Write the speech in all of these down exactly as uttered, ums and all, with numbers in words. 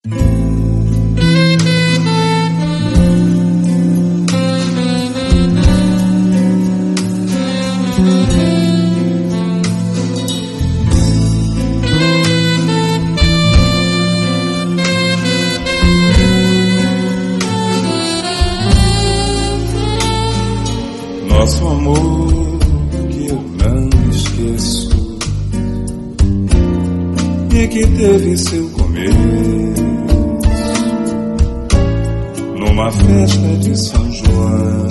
Nosso amor que eu não esqueço e que teve seu começo numa festa de São João.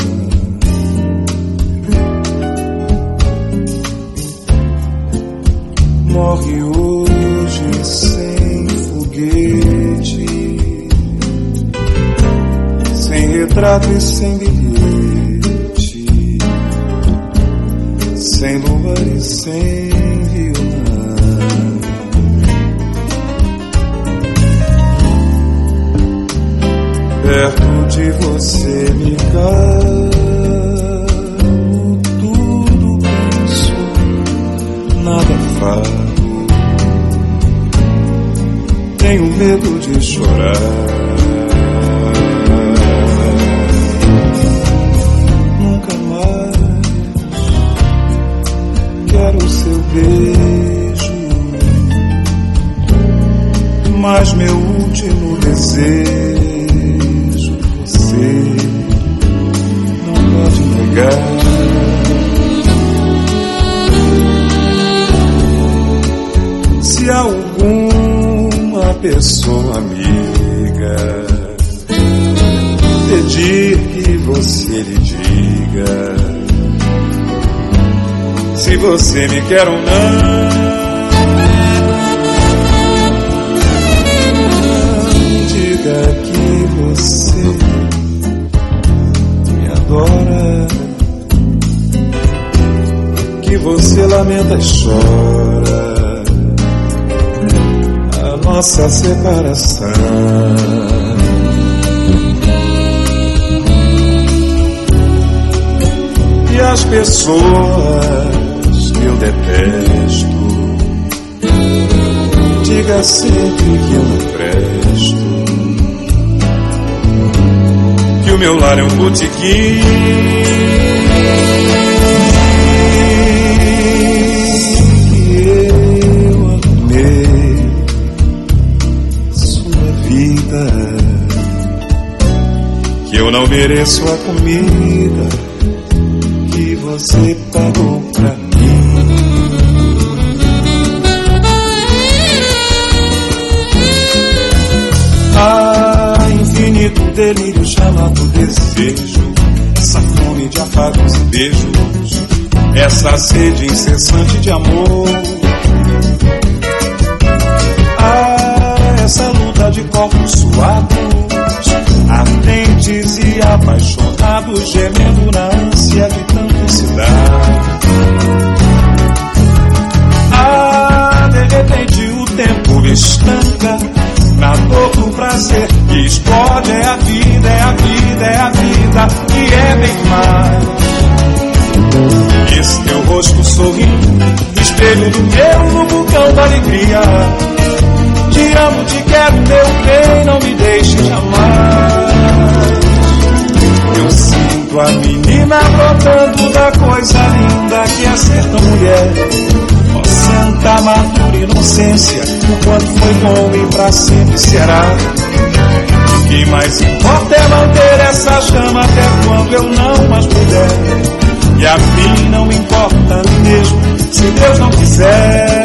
Morre hoje sem foguete, sem retrato e sem bilhete, sem lua e sem violão. Perto de você me calo, tudo penso, nada falo. Tenho medo de chorar. Nunca mais quero o seu beijo, mas meu último desejo você não pode negar. Se alguma pessoa amiga pedir que você lhe diga se você me quer ou não, diga que você me adora, que você lamenta e chora a nossa separação. E as pessoas que eu detesto, diga sempre que eu não presto, que o meu lar é um botequim, que eu amei sua vida, que eu não mereço a comida que você pagou pra mim. Ah, infinito delírio chamado desejo, essa fome de afagos e beijos, essa sede incessante de amor. Ah, essa luta de corpos suados, ardentes e apaixonados, gemendo na ânsia de tanto se dar. Ah, de repente o tempo estanca na dor do prazer que explode. É a vida, é a vida, é a vida, e é bem mais. Esse teu rosto sorrindo, espelho do meu vulcão da alegria. Te amo, te quero, meu bem, não me deixe jamais. Eu sinto a menina brotando da coisa linda que é ser tão mulher. Ó santa, madura inocência, o quanto foi bom e pra sempre será. O que mais importa é manter essa chama até quando eu não mais puder. E a mim não importa mesmo se Deus não quiser.